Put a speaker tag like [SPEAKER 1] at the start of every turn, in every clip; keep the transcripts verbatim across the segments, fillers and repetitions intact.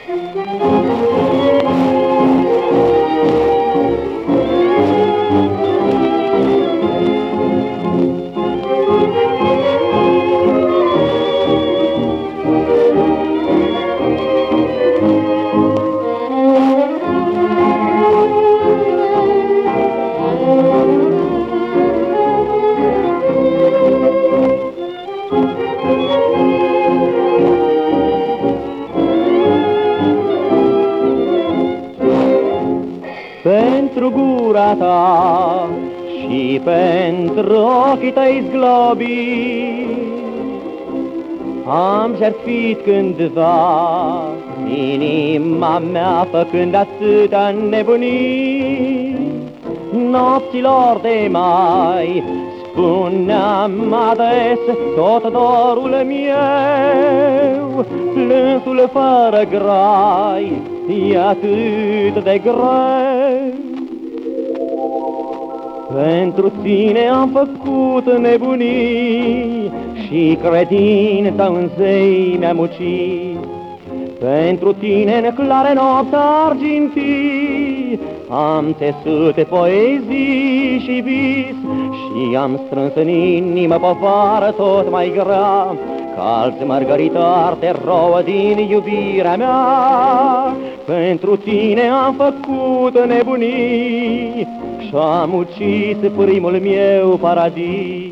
[SPEAKER 1] Pentru gura ta și pentru ochii tăi zglobi am jertfit cândva inima mea făcând atâtea nebunii. Nopților de mai spuneam ades tot dorul meu, plânsul fără grai e atât de greu. Pentru tine am făcut nebunii și credința în zei mi-am ucis. Pentru tine în clare nopți argintii am tesut poezii și vis și am strâns în inimă povară tot mai grea, calți mărgăritari de rouă din iubirea mea. Pentru tine am făcut nebunii și-am ucis primul meu paradis.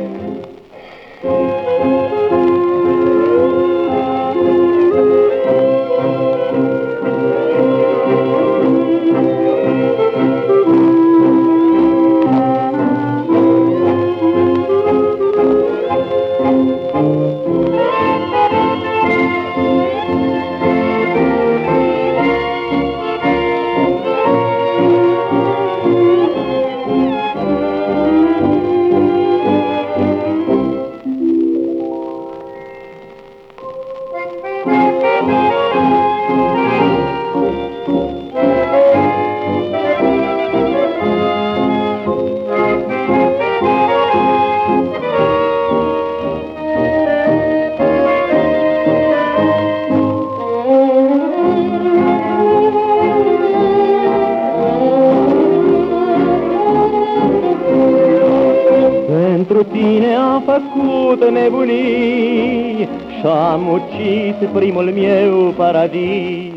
[SPEAKER 1] Pentru tine am făcut nebunii și-am ucis primul meu paradis.